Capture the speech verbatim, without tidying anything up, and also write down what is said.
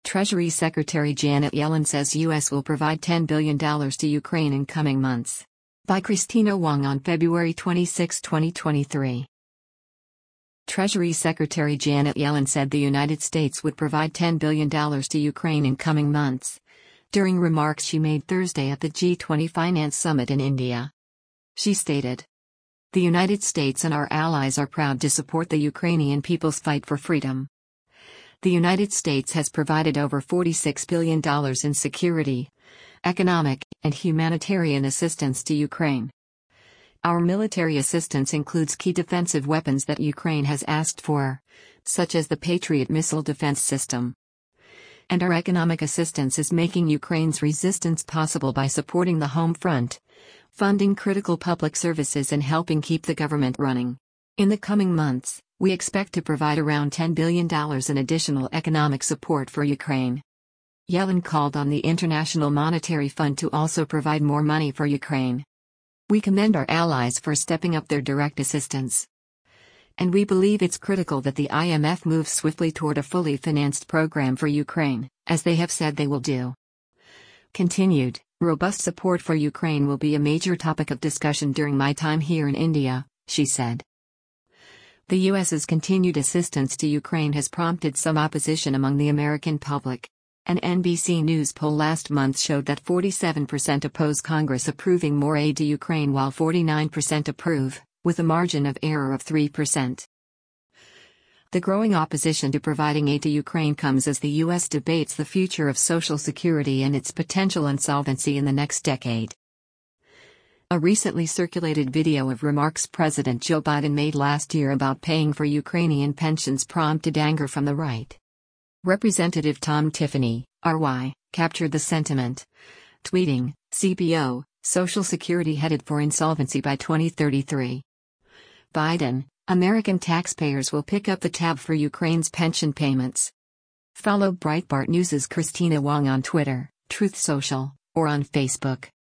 Treasury Secretary Janet Yellen says U S will provide ten billion dollars to Ukraine in coming months. By Christina Wong on February twenty-sixth, twenty twenty-three. Treasury Secretary Janet Yellen said the United States would provide ten billion dollars to Ukraine in coming months, during remarks she made Thursday at the G twenty Finance Summit in India. She stated, "The United States and our allies are proud to support the Ukrainian people's fight for freedom. The United States has provided over forty-six billion dollars in security, economic, and humanitarian assistance to Ukraine. Our military assistance includes key defensive weapons that Ukraine has asked for, such as the Patriot missile defense system. And our economic assistance is making Ukraine's resistance possible by supporting the home front, funding critical public services and helping keep the government running. In the coming months, we expect to provide around ten billion dollars in additional economic support for Ukraine." Yellen called on the International Monetary Fund to also provide more money for Ukraine. "We commend our allies for stepping up their direct assistance. And we believe it's critical that the I M F moves swiftly toward a fully financed program for Ukraine, as they have said they will do." Continued, "Robust support for Ukraine will be a major topic of discussion during my time here in India," she said. The U S's continued assistance to Ukraine has prompted some opposition among the American public. An N B C News poll last month showed that forty-seven percent oppose Congress approving more aid to Ukraine while forty-nine percent approve, with a margin of error of three percent. The growing opposition to providing aid to Ukraine comes as the U S debates the future of Social Security and its potential insolvency in the next decade. A recently circulated video of remarks President Joe Biden made last year about paying for Ukrainian pensions prompted anger from the right. Representative Tom Tiffany, R Y, captured the sentiment, tweeting, "C B O, Social Security headed for insolvency by twenty thirty-three. Biden, American taxpayers will pick up the tab for Ukraine's pension payments." Follow Breitbart News' Christina Wong on Twitter, Truth Social, or on Facebook.